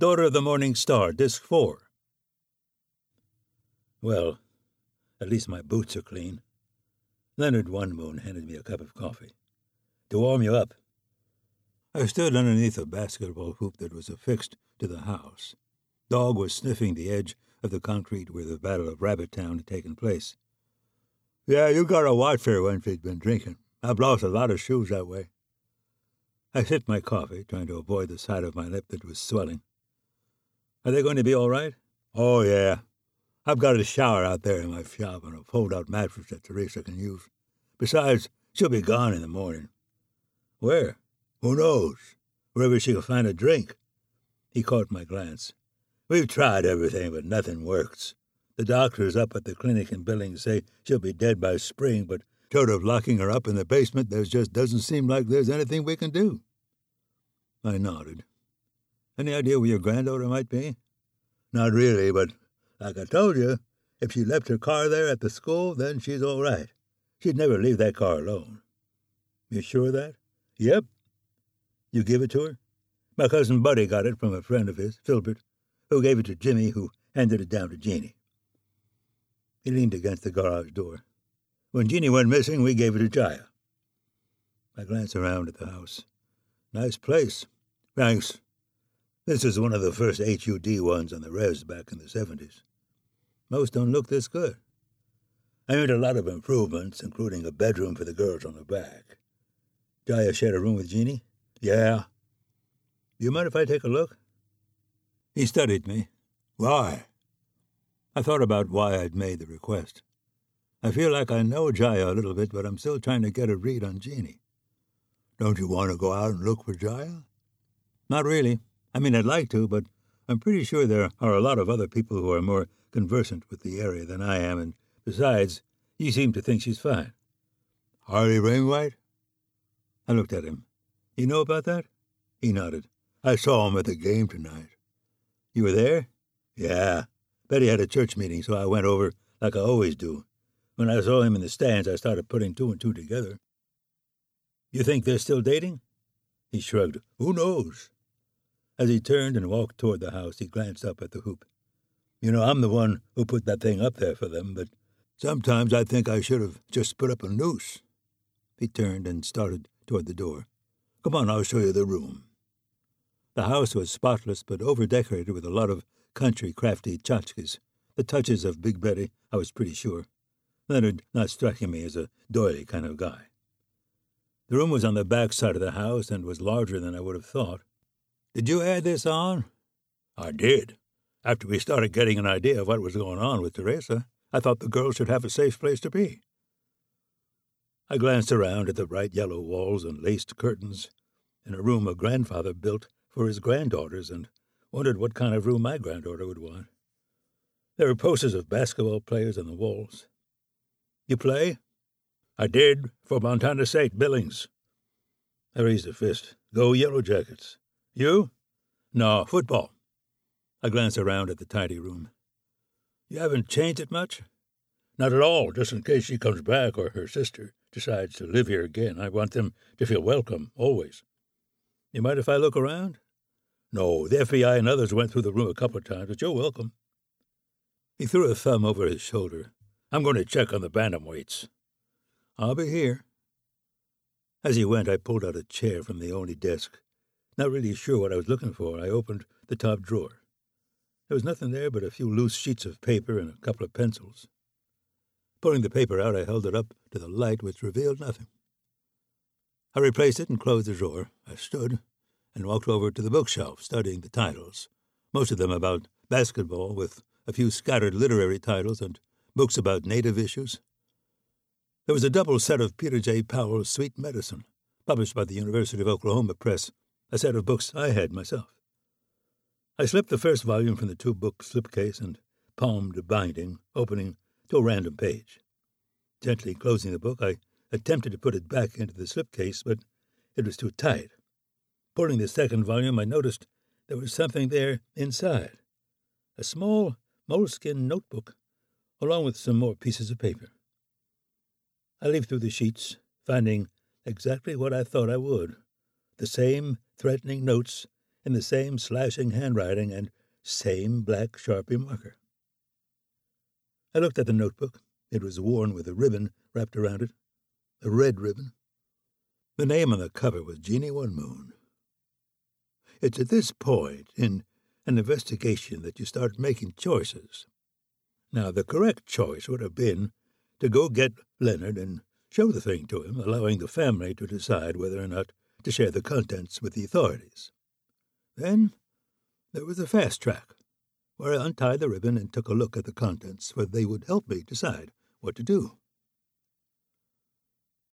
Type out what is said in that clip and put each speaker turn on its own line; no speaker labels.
Daughter of the Morning Star, Disc 4. Well, at least my boots are clean. Leonard One Moon handed me a cup of coffee. To warm you up. I stood underneath a basketball hoop that was affixed to the house. Dog was sniffing the edge of the concrete where the Battle of Rabbit Town had taken place. Yeah, you gotta watch her when she's been drinking. I've lost a lot of shoes that way. I sipped my coffee, trying to avoid the side of my lip that was swelling. Are they going to be all right? Oh, yeah. I've got a shower out there in my shop and a fold-out mattress that Teresa can use. Besides, she'll be gone in the morning. Where? Who knows? Wherever she can find a drink. He caught my glance. We've tried everything, but nothing works. The doctors up at the clinic in Billings say she'll be dead by spring, but short of locking her up in the basement, there just doesn't seem like there's anything we can do. I nodded. Any idea where your granddaughter might be? Not really, but like I told you, if she left her car there at the school, then she's all right. She'd never leave that car alone. You sure of that? Yep. You give it to her? My cousin Buddy got it from a friend of his, Filbert, who gave it to Jimmy, who handed it down to Jeannie. He leaned against the garage door. When Jeannie went missing, we gave it to Jaya. I glanced around at the house. Nice place. Thanks. This is one of the first HUD ones on the res back in the 70s. Most don't look this good. I made a lot of improvements, including a bedroom for the girls on the back. Jaya shared a room with Jeannie? Yeah. Do you mind if I take a look? He studied me. Why? I thought about why I'd made the request. I feel like I know Jaya a little bit, but I'm still trying to get a read on Jeannie. Don't you want to go out and look for Jaya? Not really. I mean, I'd like to, but I'm pretty sure there are a lot of other people who are more conversant with the area than I am, and besides, you seem to think she's fine. Harley Wainwright? I looked at him. You know about that? He nodded. I saw him at the game tonight. You were there? Yeah. Betty had a church meeting, so I went over like I always do. When I saw him in the stands, I started putting two and two together. You think they're still dating? He shrugged. Who knows? As he turned and walked toward the house, he glanced up at the hoop. You know, I'm the one who put that thing up there for them, but sometimes I think I should have just put up a noose. He turned and started toward the door. Come on, I'll show you the room. The house was spotless but over-decorated with a lot of country crafty tchotchkes, the touches of Big Betty, I was pretty sure. Leonard not striking me as a doily kind of guy. The room was on the back side of the house and was larger than I would have thought. Did you add this on? I did. After we started getting an idea of what was going on with Teresa, I thought the girls should have a safe place to be. I glanced around at the bright yellow walls and laced curtains in a room a grandfather built for his granddaughters and wondered what kind of room my granddaughter would want. There were posters of basketball players on the walls. You play? I did, for Montana State, Billings. I raised a fist. Go Yellow Jackets. You? No, football. I glanced around at the tidy room. You haven't changed it much? Not at all, just in case she comes back or her sister decides to live here again. I want them to feel welcome, always. You mind if I look around? No, the FBI and others went through the room a couple of times, but you're welcome. He threw a thumb over his shoulder. I'm going to check on the bantamweights. I'll be here. As he went, I pulled out a chair from the only desk. Not really sure what I was looking for, I opened the top drawer. There was nothing there but a few loose sheets of paper and a couple of pencils. Pulling the paper out, I held it up to the light, which revealed nothing. I replaced it and closed the drawer. I stood and walked over to the bookshelf, studying the titles, most of them about basketball, with a few scattered literary titles and books about native issues. There was a double set of Peter J. Powell's Sweet Medicine, published by the University of Oklahoma Press, a set of books I had myself. I slipped the first volume from the two-book slipcase and palmed the binding, opening to a random page. Gently closing the book, I attempted to put it back into the slipcase, but it was too tight. Pulling the second volume, I noticed there was something there inside. A small moleskin notebook, along with some more pieces of paper. I leafed through the sheets, finding exactly what I thought I would. The same threatening notes in the same slashing handwriting and same black Sharpie marker. I looked at the notebook. It was worn with a ribbon wrapped around it, a red ribbon. The name on the cover was Jeannie One Moon. It's at this point in an investigation that you start making choices. Now, the correct choice would have been to go get Leonard and show the thing to him, allowing the family to decide whether or not to share the contents with the authorities. Then there was a fast track, where I untied the ribbon and took a look at the contents, where they would help me decide what to do.